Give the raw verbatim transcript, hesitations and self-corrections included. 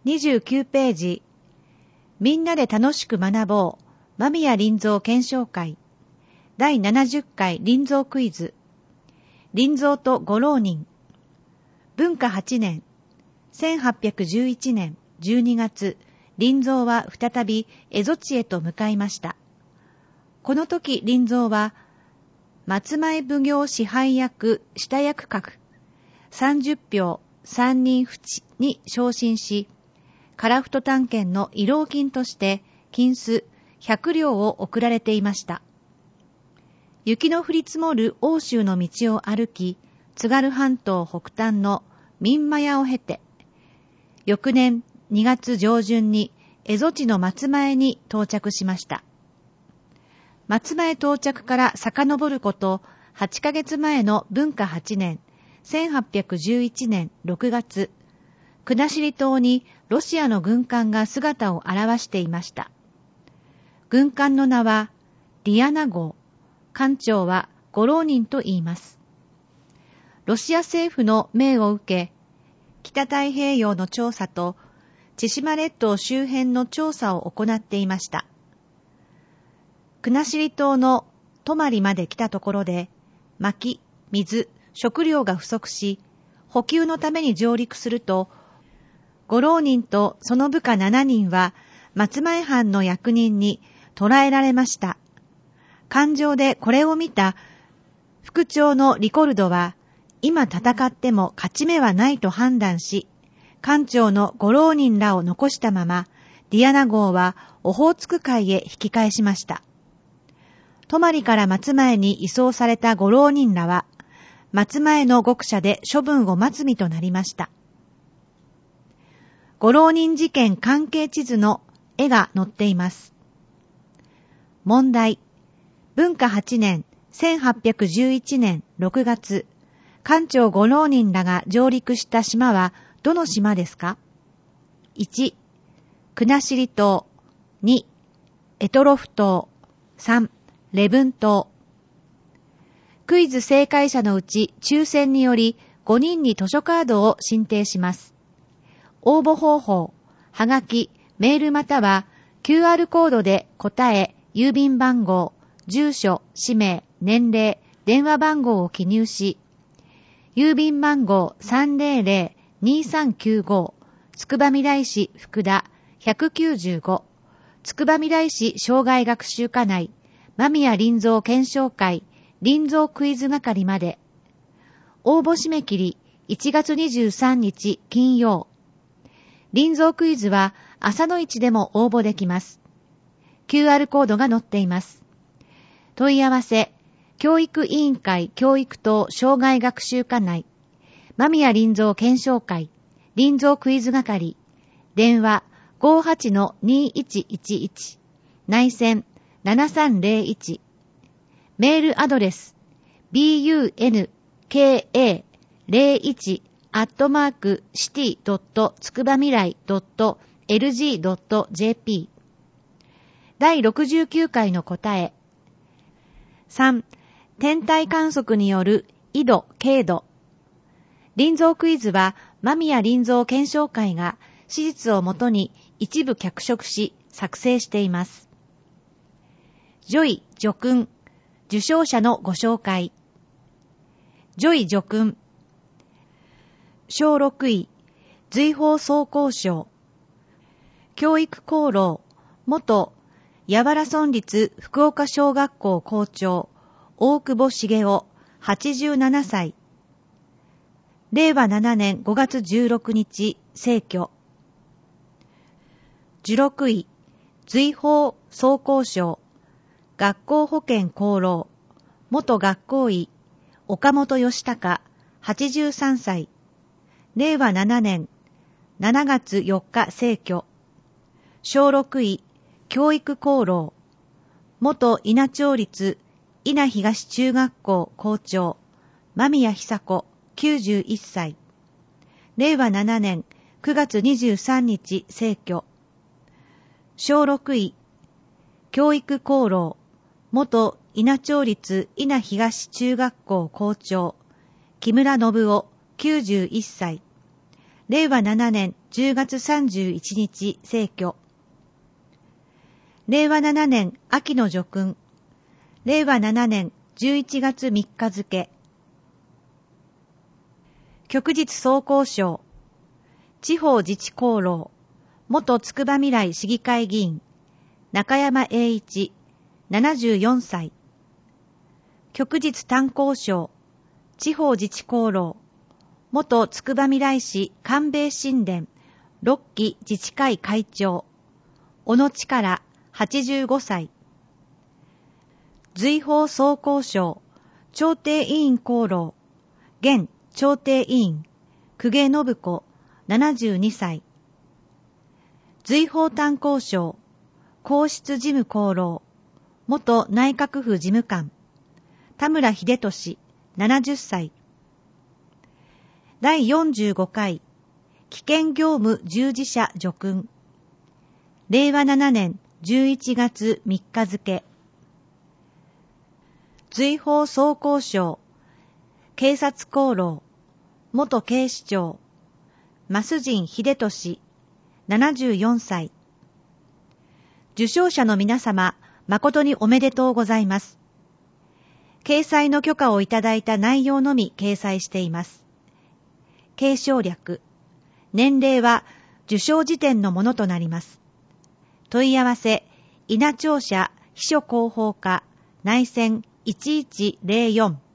にじゅうきゅうページ、みんなで楽しく学ぼう間宮林蔵検証会だいななじゅっかい林蔵クイズ。林蔵とご浪人。文化はちねん、せんはっぴゃくじゅういちねんじゅうにがつ、林蔵は再び蝦夷地へと向かいました。この時林蔵は松前奉行支配役下役格さんじゅっぴょうさんにん淵に昇進し、樺太探検の慰労金として金子ひゃくりょうを贈られていました。雪の降り積もる奥州の道を歩き、津軽半島北端の民間屋を経て、翌年にがつじょうじゅんに蝦夷地の松前に到着しました。松前到着から遡ることはちかげつまえの文化はちねん、せんはっぴゃくじゅういちねんろくがつ、国後島にロシアの軍艦が姿を現していました。軍艦の名はディアナ号、艦長はご浪人と言います。ロシア政府の命を受け、北太平洋の調査と千島列島周辺の調査を行っていました。国後島の泊まで来たところで、薪、水、食料が不足し、補給のために上陸すると、ご浪人とその部下しちにんは松前藩の役人に捕らえられました。艦上でこれを見た副長のリコルドは、今戦っても勝ち目はないと判断し、艦長のご浪人らを残したまま、ディアナ号はオホーツク海へ引き返しました。泊から松前に移送されたご浪人らは、松前の獄舎で処分を待つ身となりました。ご浪人事件関係地図の絵が載っています。問題。文化はちねん、せんはっぴゃくじゅういちねんろくがつ、艦長ご浪人らが上陸した島はどの島ですか？ いち、国後島。に、択捉島。さん、礼文島。クイズ正解者のうち抽選によりごにんに図書カードを進呈します。応募方法、はがき、メールまたは キューアール コードで答え、郵便番号、住所、氏名、年齢、電話番号を記入し、郵便番号 さんぜろぜろにさんきゅうご、つくばみらい市福田ひゃくきゅうじゅうご、つくばみらい市障害学習課内、間宮林蔵検証会、林蔵クイズ係まで。応募締め切りいちがつにじゅうさんにち金曜。林蔵クイズは朝の一でも応募できます。キューアール コードが載っています。問い合わせ、教育委員会教育等障害学習課内、間宮林蔵検証会、林蔵クイズ係、電話 ごーはちのにいちいちいち、内線ななさんぜろいち、メールアドレス ビーユーエヌケーエーゼロいち アットマークシティドットつくばみらいドットエルジードットジェーピー。だいろくじゅうきゅうかいの答え。さん、天体観測による緯度、経度。林蔵クイズは間宮林蔵検証会が史実をもとに一部脚色し作成しています。叙位叙勲、受賞者のご紹介。叙位叙勲。小ろくい、瑞宝総工賞。教育功労、元八原村立福岡小学校校長、大久保茂雄、はちじゅうななさい。れいわななねんごがつじゅうろくにち、逝去。じゅうろくい、瑞宝総工賞。学校保健功労、元学校医、岡本義孝、はちじゅうさんさい。れいわななねんしちがつよっか逝去。小ろくい、教育功労、元稲町立稲東中学校校長、間宮久子、きゅうじゅういっさい。れいわななねんくがつにじゅうさんにち逝去。小ろくい、教育功労、元稲町立稲東中学校校長、木村信夫、きゅうじゅういっさい。 れいわななねんじゅうがつさんじゅういちにち逝去。れいわななねん秋の叙勲。れいわななねんじゅういちがつみっか付。旭日総工賞。地方自治功労。元つくばみらい市議会議員。中山栄一、ななじゅうよんさい。旭日炭鉱賞。地方自治功労。元つくばみらい市官兵衛神殿ろっき自治会会長。小野力、はちじゅうごさい。随宝総工賞。調停委員功労。現調停委員。公家信子、ななじゅうにさい。随宝炭鉱賞。皇室事務功労。元内閣府事務官。田村秀俊、ななじゅっさい。だいよんじゅうごかい危険業務従事者叙勲。れいわななねんじゅういちがつみっか付。随宝総工賞。警察功労。元警視庁。増陣秀俊、ななじゅうよんさい。受賞者の皆様、誠におめでとうございます。掲載の許可をいただいた内容のみ掲載しています。継承略。年齢は受賞時点のものとなります。問い合わせ、稲庁舎秘書広報課内線いちいちぜろよん。